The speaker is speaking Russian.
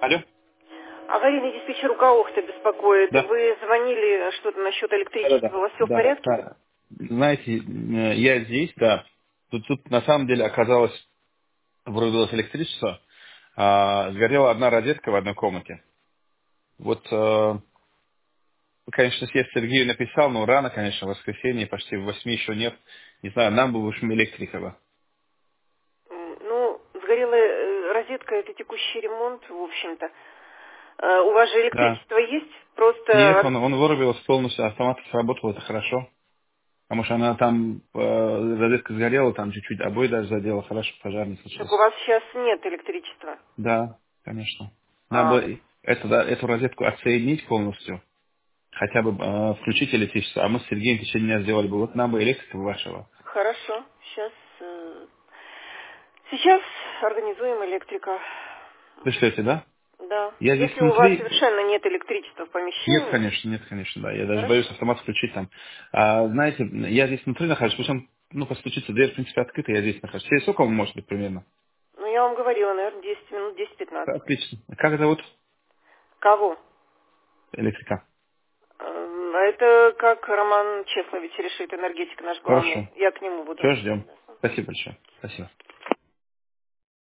Алло? Аварийный диспетчер Укаохта беспокоит. Да. Вы звонили что-то насчет электричества. У Да-да-да. вас все в Да, порядке? да. Знаете, я здесь, да. Тут на самом деле оказалось, вырубилось электричество, сгорела одна розетка в одной комнате. Вот, конечно, я Сергею написал, но рано, конечно, в воскресенье, почти в 8 еще нет. Не знаю, нам бы, в общем, электрика бы. Ну, сгорела розетка, это текущий ремонт, в общем-то. У вас же Да. электричество есть? Нет, Просто... он вырубился полностью, автомат сработал, это хорошо. Потому что она там, розетка сгорела, там чуть-чуть обои даже задела, хорошо, пожар не Так у случился. вас сейчас нет электричества. Да, конечно. Надо А, бы эту розетку отсоединить полностью, хотя бы включить электричество, а мы с Сергеем в течение дня сделали бы. Вот нам бы электрика вашего. хорошо. Сейчас организуем электрика. Пришлете, да? Да. Я здесь Если у вас внутри... совершенно нет электричества в Нет, помещении, конечно, да. Я даже боюсь хорошо. автомат включить там. Знаете, я здесь внутри нахожусь, причем, постучиться, дверь, в принципе, открыта, я здесь нахожусь. Через сколько он может быть примерно? Ну, я вам говорила, наверное, 10 минут, 10-15. Отлично. Как зовут Кого? электрика? Это как Роман Чеслович решит, энергетик наш главный. Хорошо. Я к нему буду Все, ждем. обращаться. Спасибо большое. Спасибо.